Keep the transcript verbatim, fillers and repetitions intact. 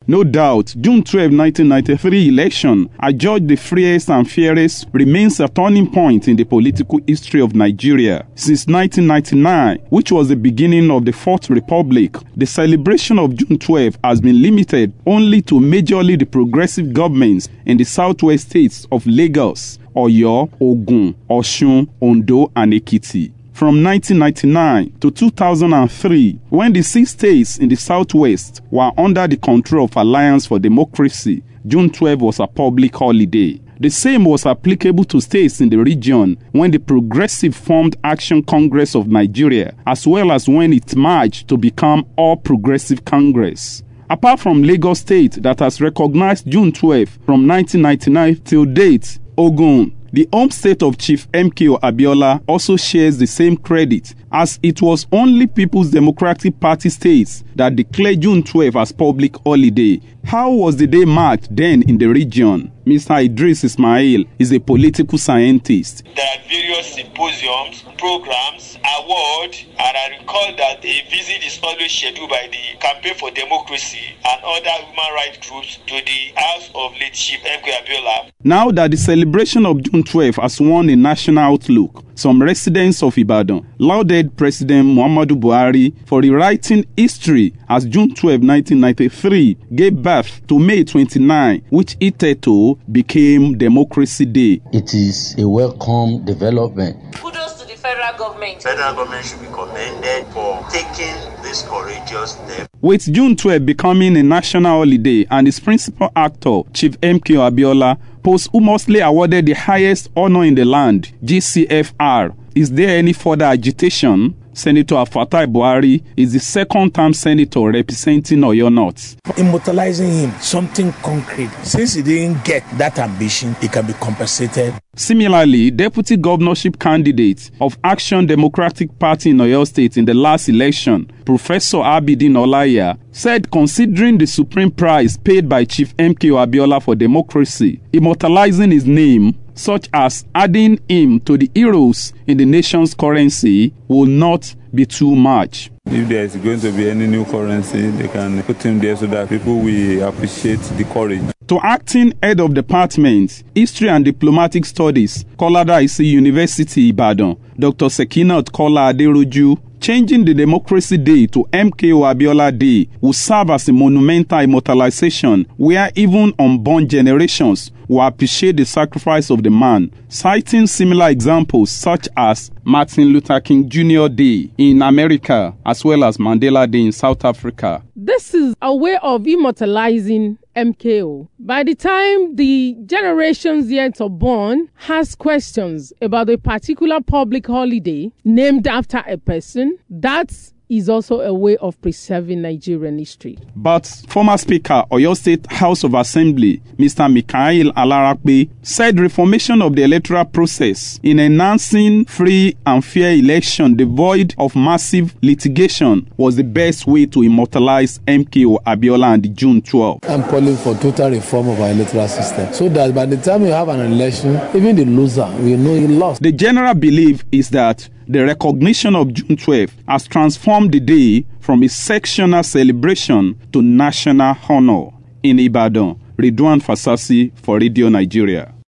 No doubt, June twelfth, nineteen ninety-three election, adjudged the freest and fairest, remains a turning point in the political history of Nigeria. Since nineteen ninety-nine, which was the beginning of the Fourth Republic, the celebration of June twelfth has been limited only to majorly the progressive governments in the southwest states of Lagos, Oyo, Ogun, Osun, Ondo, and Ekiti. From nineteen ninety-nine to two thousand three, when the six states in the southwest were under the control of Alliance for Democracy, June twelfth was a public holiday. The same was applicable to states in the region when the Progressive formed Action Congress of Nigeria, as well as when it merged to become All Progressive Congress. Apart from Lagos State that has recognized June twelfth from nineteen ninety-nine till date, Ogun, the home state of Chief M K O Abiola, also shares the same credit, as it was only People's Democratic Party states that declared June twelfth as public holiday. How was the day marked then in the region? Mister Idris Ismail is a political scientist. There are various symposiums, programs, awards, and I recall that a visit is always scheduled by the Campaign for Democracy and other human rights groups to the house of late Chief M K O Abiola. Now that the celebration of June twelfth has won a national outlook, some residents of Ibadan lauded President Muhammadu Buhari for rewriting history as June twelfth, nineteen ninety-three gave birth to May twenty-ninth, which hitherto became Democracy Day. It is a welcome development. Kudos to the federal government. Federal government should be commended for taking this courageous step. With June twelfth becoming a national holiday and its principal actor, Chief M K O Abiola, posthumously awarded the highest honor in the land, G C F R, is there any further agitation? Senator Fatai Buhari is the second-term senator representing Oyo North. Immortalizing him, something concrete. Since he didn't get that ambition, he can be compensated. Similarly, deputy governorship candidate of Action Democratic Party in Oyo State in the last election, Professor Abidin Olaya, said considering the supreme price paid by Chief M K O Abiola for democracy, immortalizing his name, such as adding him to the heroes in the nation's currency, will not be too much. If there is going to be any new currency, they can put him there so that people will appreciate the courage. To acting head of department, History and Diplomatic Studies, Kolada Isi University, Ibadan, Doctor Sekinat Kola Aderoju, changing the Democracy Day to M K O Abiola Day will serve as a monumental immortalization where even unborn generations will appreciate the sacrifice of the man, citing similar examples such as Martin Luther King Junior Day in America as well as Mandela Day in South Africa. This is a way of immortalizing M K O. By the time the generations yet unborn has questions about a particular public holiday named after a person, that's is also a way of preserving Nigerian history. But former Speaker, Oyo State House of Assembly, Mister Mikael Alarakpe, said reformation of the electoral process in enhancing free and fair election devoid of massive litigation was the best way to immortalize M K O Abiola on June twelfth. I'm calling for total reform of our electoral system so that by the time you have an election, even the loser will know he lost. The general belief is that the recognition of June twelfth has transformed the day from a sectional celebration to national honor. In Ibadan, Ridwan Fasasi for Radio Nigeria.